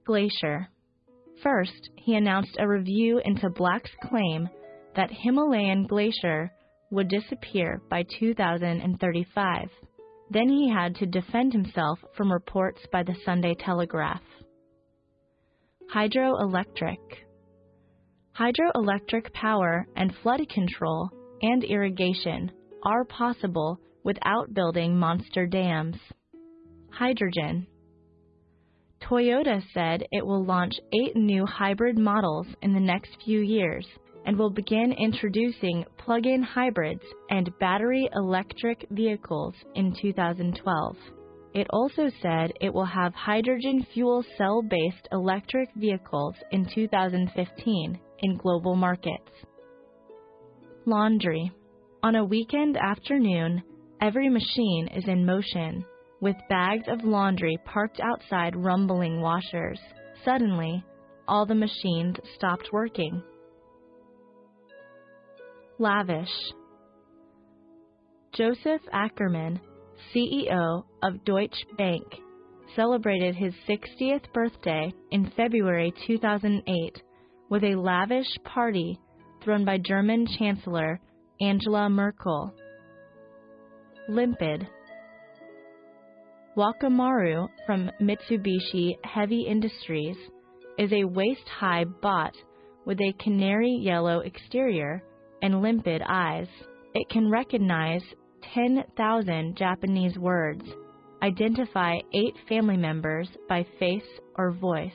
Glacier. First, he announced a review into Black's claim that Himalayan glacier would disappear by 2035. Then he had to defend himself from reports by the Sunday Telegraph. Hydroelectric. Hydroelectric power and flood control and irrigation are possible without building monster dams. Hydrogen. Toyota said it will launch 8 new hybrid models in the next few years and will begin introducing plug-in hybrids and battery electric vehicles in 2012. It also said it will have hydrogen fuel cell-based electric vehicles in 2015 in global markets. Laundry. On a weekend afternoon, every machine is in motion, with bags of laundry parked outside rumbling washers. Suddenly, all the machines stopped working. Lavish. Joseph Ackerman, CEO of Deutsche Bank, celebrated his 60th birthday in February 2008 with a lavish party thrown by German Chancellor Angela Merkel. Limpid. Wakamaru from Mitsubishi Heavy Industries is a waist-high bot with a canary yellow exterior and limpid eyes. It can recognize 10,000 Japanese words, identify 8 family members by face or voice.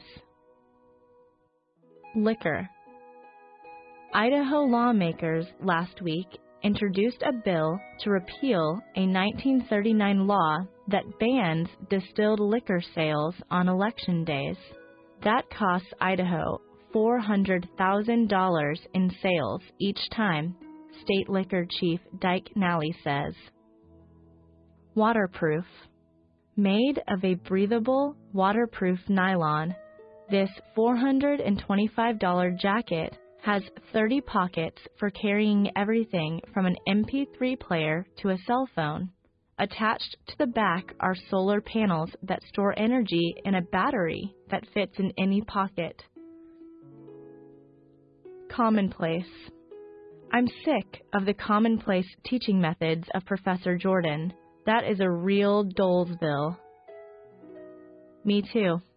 Liquor. Idaho lawmakers last week introduced a bill to repeal a 1939 law that bans distilled liquor sales on election days. That costs Idaho $400,000 in sales each time, State Liquor Chief Dyke Nally says. Waterproof. Made of a breathable, waterproof nylon, this $425 jacket has 30 pockets for carrying everything from an MP3 player to a cell phone. Attached to the back are solar panels that store energy in a battery that fits in any pocket. Commonplace. I'm sick of the commonplace teaching methods of Professor Jordan. That is a real Dolesville. Me too.